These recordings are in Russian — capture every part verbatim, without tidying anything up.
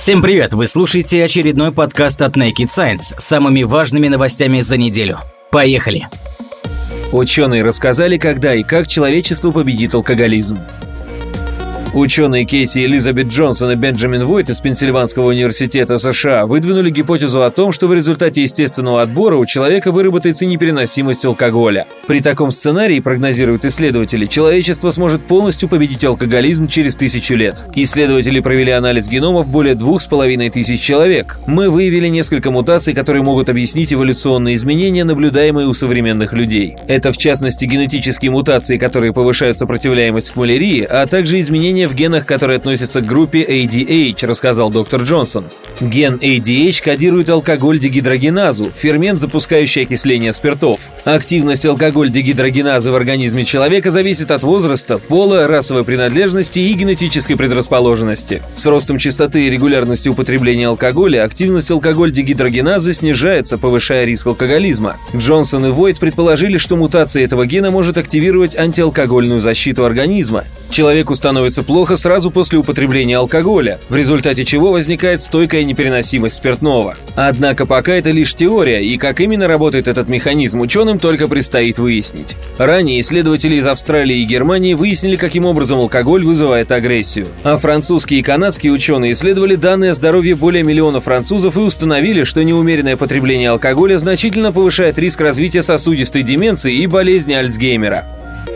Всем привет! Вы слушаете очередной подкаст от Naked Science с самыми важными новостями за неделю. Поехали! Ученые рассказали, когда и как человечество победит алкоголизм. Ученые Кейси Элизабет Джонсон и Бенджамин Войт из Пенсильванского университета США выдвинули гипотезу о том, что в результате естественного отбора у человека выработается непереносимость алкоголя. При таком сценарии, прогнозируют исследователи, человечество сможет полностью победить алкоголизм через тысячу лет. Исследователи провели анализ геномов более двух с половиной тысяч человек. Мы выявили несколько мутаций, которые могут объяснить эволюционные изменения, наблюдаемые у современных людей. Это, в частности, генетические мутации, которые повышают сопротивляемость к малярии, а также изменения в генах, которые относятся к группе эй ди эйч, рассказал доктор Джонсон. Ген эй ди эйч кодирует алкоголь-дегидрогеназу, фермент, запускающий окисление спиртов. Активность алкоголь-дегидрогеназы в организме человека зависит от возраста, пола, расовой принадлежности и генетической предрасположенности. С ростом частоты и регулярности употребления алкоголя активность алкоголь-дегидрогеназы снижается, повышая риск алкоголизма. Джонсон и Войт предположили, что мутация этого гена может активировать антиалкогольную защиту организма. Человеку становится плохо сразу после употребления алкоголя, в результате чего возникает стойкая непереносимость спиртного. Однако пока это лишь теория, и как именно работает этот механизм, ученым только предстоит выяснить. Ранее исследователи из Австралии и Германии выяснили, каким образом алкоголь вызывает агрессию. А французские и канадские ученые исследовали данные о здоровье более миллиона французов и установили, что неумеренное потребление алкоголя значительно повышает риск развития сосудистой деменции и болезни Альцгеймера.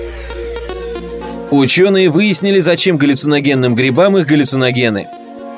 Ученые выяснили, зачем галлюциногенным грибам их галлюциногены.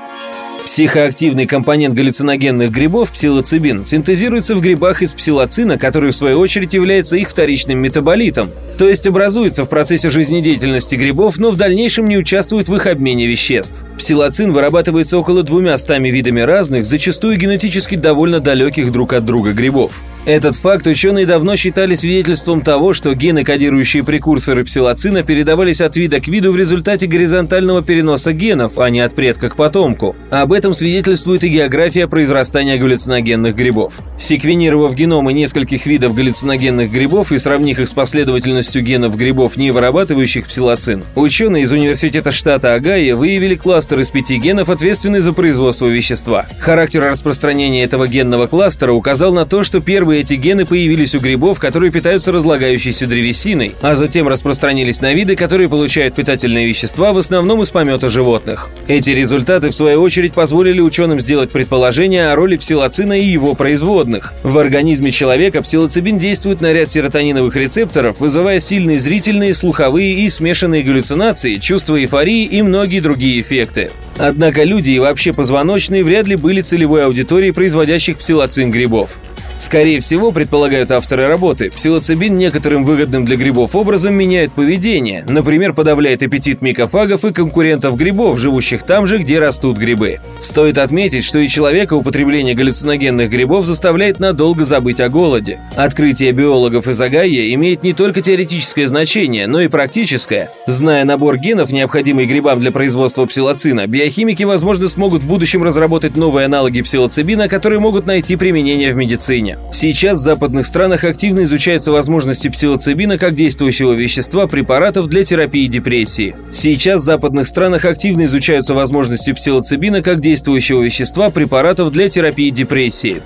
Психоактивный компонент галлюциногенных грибов, псилоцибин, синтезируется в грибах из псилоцина, который в свою очередь является их вторичным метаболитом, то есть образуется в процессе жизнедеятельности грибов, но в дальнейшем не участвует в их обмене веществ. Псилоцин вырабатывается около двумястами видами разных, зачастую генетически довольно далеких друг от друга грибов. Этот факт ученые давно считали свидетельством того, что гены, кодирующие прекурсоры псилоцина, передавались от вида к виду в результате горизонтального переноса генов, а не от предка к потомку. Об этом свидетельствует и география произрастания галлюциногенных грибов. Секвенировав геномы нескольких видов галлюциногенных грибов и сравнив их с последовательностью генов грибов, не вырабатывающих псилоцин, ученые из университета штата Огайо выявили кластер из пяти генов, ответственный за производство вещества. Характер распространения этого генного кластера указал на то, что первые эти гены появились у грибов, которые питаются разлагающейся древесиной, а затем распространились на виды, которые получают питательные вещества в основном из помета животных. Эти результаты, в свою очередь, позволили ученым сделать предположение о роли псилоцина и его производных. В организме человека псилоцибин действует на ряд серотониновых рецепторов, вызывая сильные зрительные, слуховые и смешанные галлюцинации, чувство эйфории и многие другие эффекты. Однако люди и вообще позвоночные вряд ли были целевой аудиторией производящих псилоцин грибов. Скорее всего, предполагают авторы работы, псилоцибин некоторым выгодным для грибов образом меняет поведение, например, подавляет аппетит микофагов и конкурентов грибов, живущих там же, где растут грибы. Стоит отметить, что и человека употребление галлюциногенных грибов заставляет надолго забыть о голоде. Открытие биологов из Огайо имеет не только теоретическое значение, но и практическое. Зная набор генов, необходимый грибам для производства псилоцина, биохимики, возможно, смогут в будущем разработать новые аналоги псилоцибина, которые могут найти применение в медицине. Сейчас в западных странах активно изучаются возможности псилоцибина как действующего вещества препаратов для терапии депрессии. Сейчас в западных странах активно изучаются возможности псилоцибина как действующего вещества препаратов для терапии депрессии.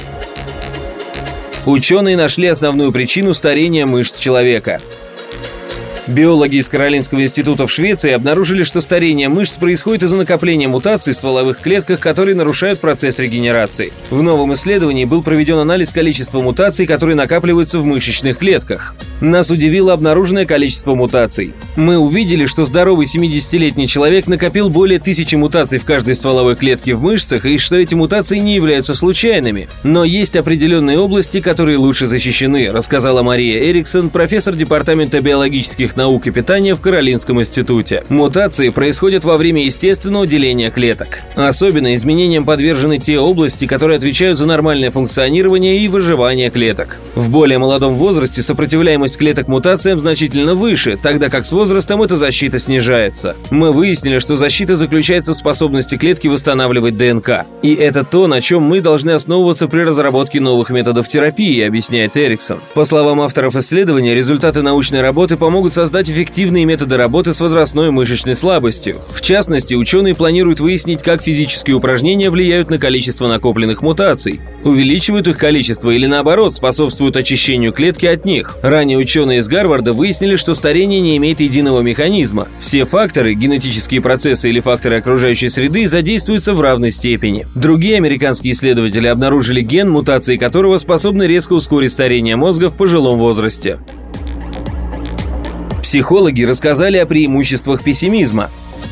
Ученые нашли основную причину старения мышц человека. Биологи из Каролинского института в Швеции обнаружили, что старение мышц происходит из-за накопления мутаций в стволовых клетках, которые нарушают процесс регенерации. В новом исследовании был проведен анализ количества мутаций, которые накапливаются в мышечных клетках. Нас удивило обнаруженное количество мутаций. Мы увидели, что здоровый семидесятилетний человек накопил более тысячи мутаций в каждой стволовой клетке в мышцах, и что эти мутации не являются случайными. Но есть определенные области, которые лучше защищены, рассказала Мария Эриксон, профессор департамента биологических наук и питания в Каролинском институте. Мутации происходят во время естественного деления клеток. Особенно изменениям подвержены те области, которые отвечают за нормальное функционирование и выживание клеток. В более молодом возрасте сопротивляемость клеток мутациям значительно выше, тогда как с возрастом эта защита снижается. Мы выяснили, что защита заключается в способности клетки восстанавливать ДНК. И это то, на чем мы должны основываться при разработке новых методов терапии, объясняет Эриксон. По словам авторов исследования, результаты научной работы помогут создать создать эффективные методы работы с возрастной мышечной слабостью. В частности, ученые планируют выяснить, как физические упражнения влияют на количество накопленных мутаций, увеличивают их количество или наоборот способствуют очищению клетки от них. Ранее ученые из Гарварда выяснили, что старение не имеет единого механизма. Все факторы, генетические процессы или факторы окружающей среды задействуются в равной степени. Другие американские исследователи обнаружили ген, мутации которого способны резко ускорить старение мозга в пожилом возрасте. Психологи рассказали о преимуществах пессимизма.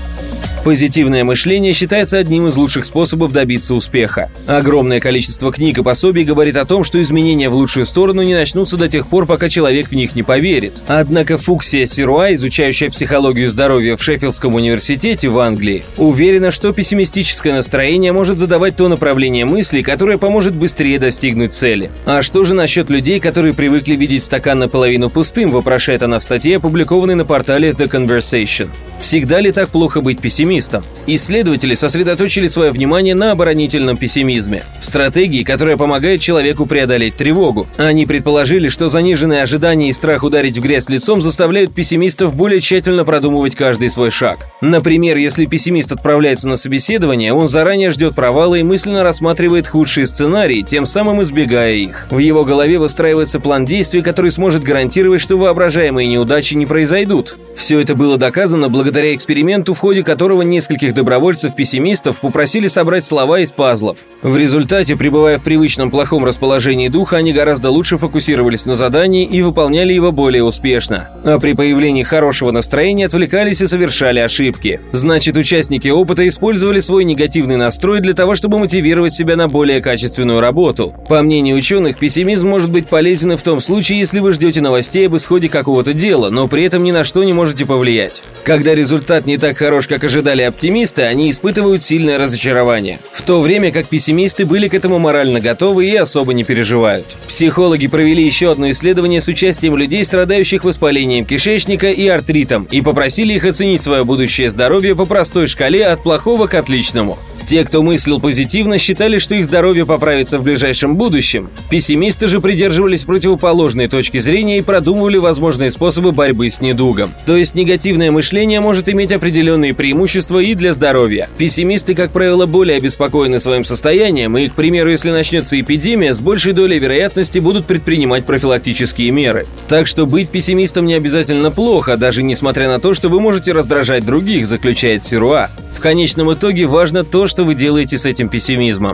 Позитивное мышление считается одним из лучших способов добиться успеха. Огромное количество книг и пособий говорит о том, что изменения в лучшую сторону не начнутся до тех пор, пока человек в них не поверит. Однако Фуксия Сируа, изучающая психологию здоровья в Шеффилдском университете в Англии, уверена, что пессимистическое настроение может задавать то направление мыслей, которое поможет быстрее достигнуть цели. А что же насчет людей, которые привыкли видеть стакан наполовину пустым, вопрошает она в статье, опубликованной на портале The Conversation. Всегда ли так плохо быть пессимистом? Исследователи сосредоточили свое внимание на оборонительном пессимизме, стратегии, которая помогает человеку преодолеть тревогу. Они предположили, что заниженные ожидания и страх ударить в грязь лицом заставляют пессимистов более тщательно продумывать каждый свой шаг. Например, если пессимист отправляется на собеседование, он заранее ждет провала и мысленно рассматривает худшие сценарии, тем самым избегая их. В его голове выстраивается план действий, который сможет гарантировать, что воображаемые неудачи не произойдут. Все это было доказано благодаря эксперименту, в ходе которого нескольких добровольцев-пессимистов попросили собрать слова из пазлов. В результате, пребывая в привычном плохом расположении духа, они гораздо лучше фокусировались на задании и выполняли его более успешно. А при появлении хорошего настроения отвлекались и совершали ошибки. Значит, участники опыта использовали свой негативный настрой для того, чтобы мотивировать себя на более качественную работу. По мнению ученых, пессимизм может быть полезен и в том случае, если вы ждете новостей об исходе какого-то дела, но при этом ни на что не можете повлиять. Когда результат не так хорош, как ожидали оптимисты, они испытывают сильное разочарование, в то время как пессимисты были к этому морально готовы и особо не переживают. Психологи провели еще одно исследование с участием людей, страдающих воспалением кишечника и артритом, и попросили их оценить свое будущее здоровье по простой шкале от плохого к отличному. Те, кто мыслил позитивно, считали, что их здоровье поправится в ближайшем будущем. Пессимисты же придерживались противоположной точки зрения и продумывали возможные способы борьбы с недугом. То есть негативное мышление может иметь определенные преимущества и для здоровья. Пессимисты, как правило, более обеспокоены своим состоянием, и, к примеру, если начнется эпидемия, с большей долей вероятности будут предпринимать профилактические меры. Так что быть пессимистом не обязательно плохо, даже несмотря на то, что вы можете раздражать других, заключает Сируа. В конечном итоге важно то, что вы делаете с этим пессимизмом.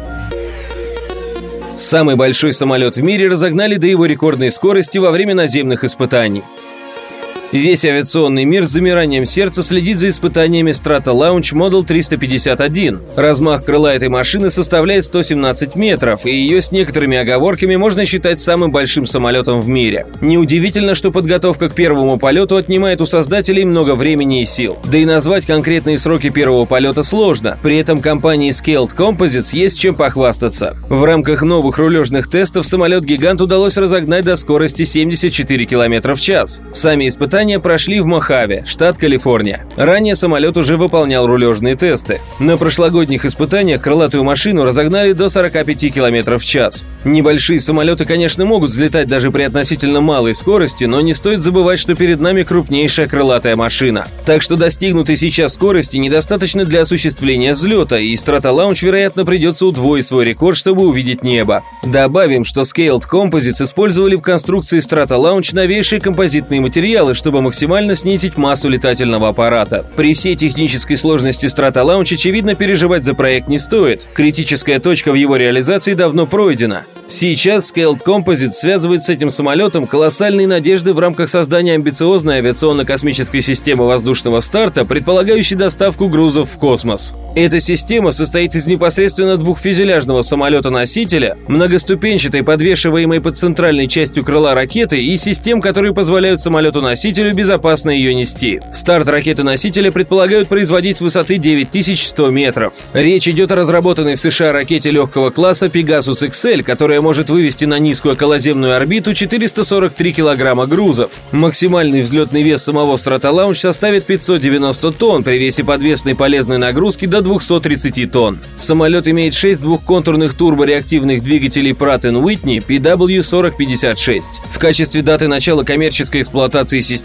Самый большой самолет в мире разогнали до его рекордной скорости во время наземных испытаний. Весь авиационный мир с замиранием сердца следит за испытаниями Strata Launch Model триста пятьдесят один. Размах крыла этой машины составляет сто семнадцать метров, и ее с некоторыми оговорками можно считать самым большим самолетом в мире. Неудивительно, что подготовка к первому полету отнимает у создателей много времени и сил. Да и назвать конкретные сроки первого полета сложно. При этом компании Scaled Composites есть чем похвастаться. В рамках новых рулежных тестов самолет-гигант удалось разогнать до скорости семьдесят четыре километра в час. Сами испытания прошли в Мохаве, штат Калифорния. Ранее самолет уже выполнял рулежные тесты. На прошлогодних испытаниях крылатую машину разогнали до сорока пяти километров в час. Небольшие самолеты, конечно, могут взлетать даже при относительно малой скорости, но не стоит забывать, что перед нами крупнейшая крылатая машина. Так что достигнутой сейчас скорости недостаточно для осуществления взлета, и Strata Launch, вероятно, придется удвоить свой рекорд, чтобы увидеть небо. Добавим, что Scaled Composites использовали в конструкции Strata Launch новейшие композитные материалы, чтобы чтобы максимально снизить массу летательного аппарата. При всей технической сложности Strata Launch, очевидно, переживать за проект не стоит. Критическая точка в его реализации давно пройдена. Сейчас Scaled Composites связывает с этим самолетом колоссальные надежды в рамках создания амбициозной авиационно-космической системы воздушного старта, предполагающей доставку грузов в космос. Эта система состоит из непосредственно двухфюзеляжного самолета-носителя, многоступенчатой, подвешиваемой под центральной частью крыла ракеты и систем, которые позволяют самолету-носителю безопасно ее нести. Старт ракеты-носителя предполагают производить с высоты девять тысяч сто метров. Речь идет о разработанной в США ракете легкого класса Pegasus икс эль, которая может вывести на низкую околоземную орбиту четыреста сорок три килограмма грузов. Максимальный взлетный вес самого Strata Launch составит пятьсот девяносто тонн, при весе подвесной полезной нагрузки до двухсот тридцати тонн. Самолет имеет шесть двухконтурных турбореактивных двигателей Pratt энд Whitney пи дабл ю сорок пятьдесят шесть. В качестве даты начала коммерческой эксплуатации системы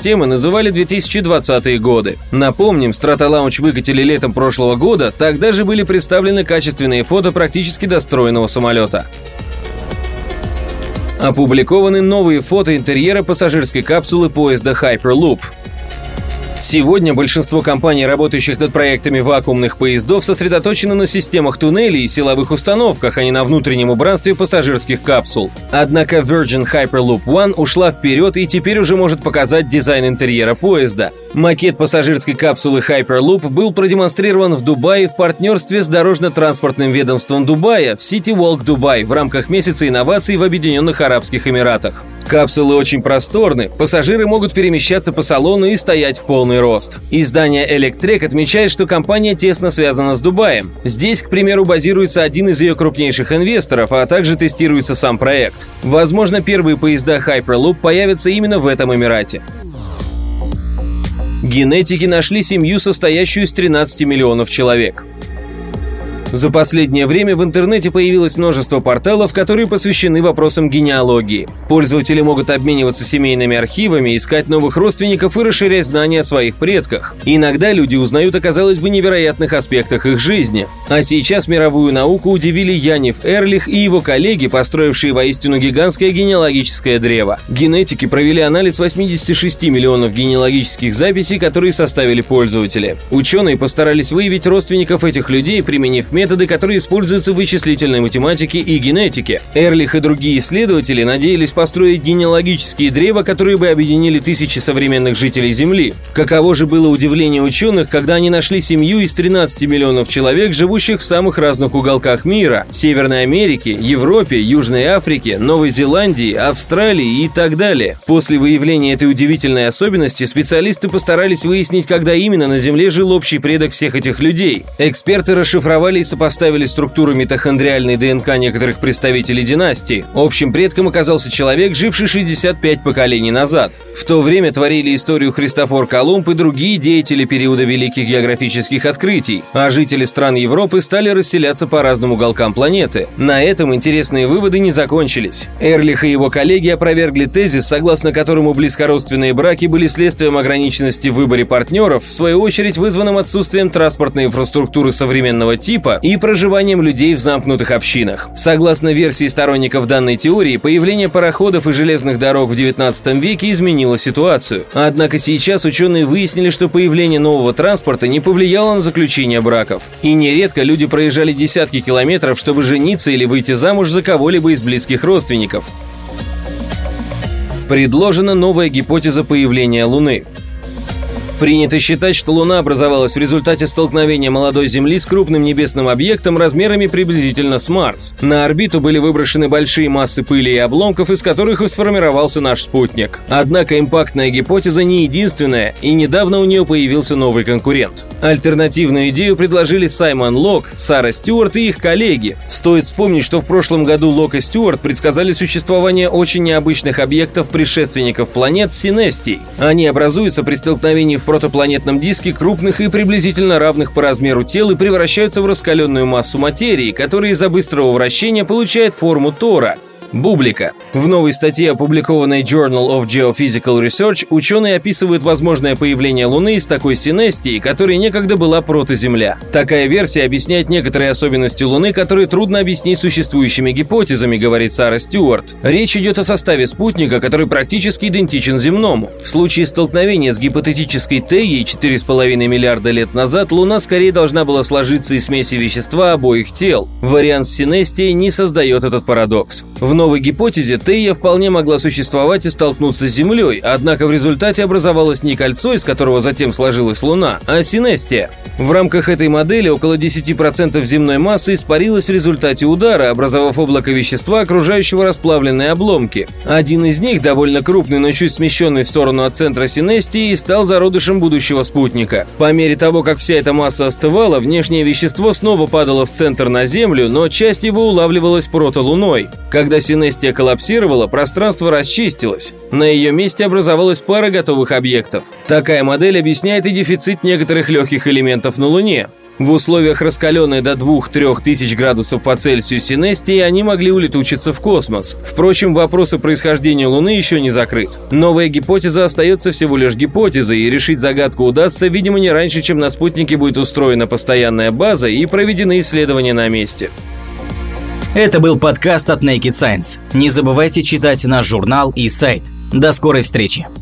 системы называли две тысячи двадцатые годы. Напомним, стратолаунч выкатили летом прошлого года, тогда же были представлены качественные фото практически достроенного самолета. Опубликованы новые фото интерьера пассажирской капсулы поезда Hyperloop. Сегодня большинство компаний, работающих над проектами вакуумных поездов, сосредоточено на системах туннелей и силовых установках, а не на внутреннем убранстве пассажирских капсул. Однако Virgin Hyperloop One ушла вперед и теперь уже может показать дизайн интерьера поезда. Макет пассажирской капсулы Hyperloop был продемонстрирован в Дубае в партнерстве с дорожно-транспортным ведомством Дубая в City Walk Dubai в рамках месяца инноваций в Объединенных Арабских Эмиратах. Капсулы очень просторны, пассажиры могут перемещаться по салону и стоять в полный рост. Издание Electrek отмечает, что компания тесно связана с Дубаем. Здесь, к примеру, базируется один из ее крупнейших инвесторов, а также тестируется сам проект. Возможно, первые поезда Hyperloop появятся именно в этом Эмирате. Генетики нашли семью, состоящую из тринадцати миллионов человек. За последнее время в интернете появилось множество порталов, которые посвящены вопросам генеалогии. Пользователи могут обмениваться семейными архивами, искать новых родственников и расширять знания о своих предках. Иногда люди узнают о, казалось бы, невероятных аспектах их жизни. А сейчас мировую науку удивили Янив Эрлих и его коллеги, построившие воистину гигантское генеалогическое древо. Генетики провели анализ восьмидесяти шести миллионов генеалогических записей, которые составили пользователи. Ученые постарались выявить родственников этих людей, применив метод методы, которые используются в вычислительной математике и генетике. Эрлих и другие исследователи надеялись построить генеалогические древа, которые бы объединили тысячи современных жителей Земли. Каково же было удивление ученых, когда они нашли семью из тринадцати миллионов человек, живущих в самых разных уголках мира – Северной Америке, Европе, Южной Африке, Новой Зеландии, Австралии и так далее. После выявления этой удивительной особенности специалисты постарались выяснить, когда именно на Земле жил общий предок всех этих людей. Эксперты расшифровали и сопоставили структуру митохондриальной ДНК некоторых представителей династии. Общим предком оказался человек, живший шестьдесят пять поколений назад. В то время творили историю Христофор Колумб и другие деятели периода великих географических открытий, а жители стран Европы стали расселяться по разным уголкам планеты. На этом интересные выводы не закончились. Эрлих и его коллеги опровергли тезис, согласно которому близкородственные браки были следствием ограниченности в выборе партнеров, в свою очередь вызванным отсутствием транспортной инфраструктуры современного типа и проживанием людей в замкнутых общинах. Согласно версии сторонников данной теории, появление пароходов и железных дорог в девятнадцатом веке изменило ситуацию. Однако сейчас ученые выяснили, что появление нового транспорта не повлияло на заключение браков. И нередко люди проезжали десятки километров, чтобы жениться или выйти замуж за кого-либо из близких родственников. Предложена новая гипотеза появления Луны. Принято считать, что Луна образовалась в результате столкновения молодой Земли с крупным небесным объектом размерами приблизительно с Марс. На орбиту были выброшены большие массы пыли и обломков, из которых и сформировался наш спутник. Однако импактная гипотеза не единственная, и недавно у нее появился новый конкурент. Альтернативную идею предложили Саймон Лок, Сара Стюарт и их коллеги. Стоит вспомнить, что в прошлом году Лок и Стюарт предсказали существование очень необычных объектов предшественников планет Синестий. Они образуются при столкновении в протопланетном диске крупных и приблизительно равных по размеру тел и превращаются в раскаленную массу материи, которая из-за быстрого вращения получает форму тора – бублика. В новой статье, опубликованной Journal of Geophysical Research, ученые описывают возможное появление Луны из такой синестии, которая некогда была протоземля. Такая версия объясняет некоторые особенности Луны, которые трудно объяснить существующими гипотезами, говорит Сара Стюарт. Речь идет о составе спутника, который практически идентичен земному. В случае столкновения с гипотетической Теей четыре с половиной миллиарда лет назад Луна скорее должна была сложиться из смеси вещества обоих тел. Вариант с синестией не создает этот парадокс. В В новой гипотезе Тея вполне могла существовать и столкнуться с Землей, однако в результате образовалось не кольцо, из которого затем сложилась Луна, а синестия. В рамках этой модели около десяти процентов земной массы испарилось в результате удара, образовав облако вещества, окружающего расплавленные обломки. Один из них, довольно крупный, но чуть смещенный в сторону от центра синестии, стал зародышем будущего спутника. По мере того, как вся эта масса остывала, внешнее вещество снова падало в центр на Землю, но часть его улавливалась протолуной. Когда синестия коллапсировала, пространство расчистилось. На ее месте образовалась пара готовых объектов. Такая модель объясняет и дефицит некоторых легких элементов на Луне. В условиях раскаленной до двух-трёх тысяч градусов по Цельсию Синестии они могли улетучиться в космос. Впрочем, вопрос о происхождении Луны еще не закрыт. Новая гипотеза остается всего лишь гипотезой, и решить загадку удастся, видимо, не раньше, чем на спутнике будет устроена постоянная база и проведены исследования на месте. Это был подкаст от Naked Science. Не забывайте читать наш журнал и сайт. До скорой встречи!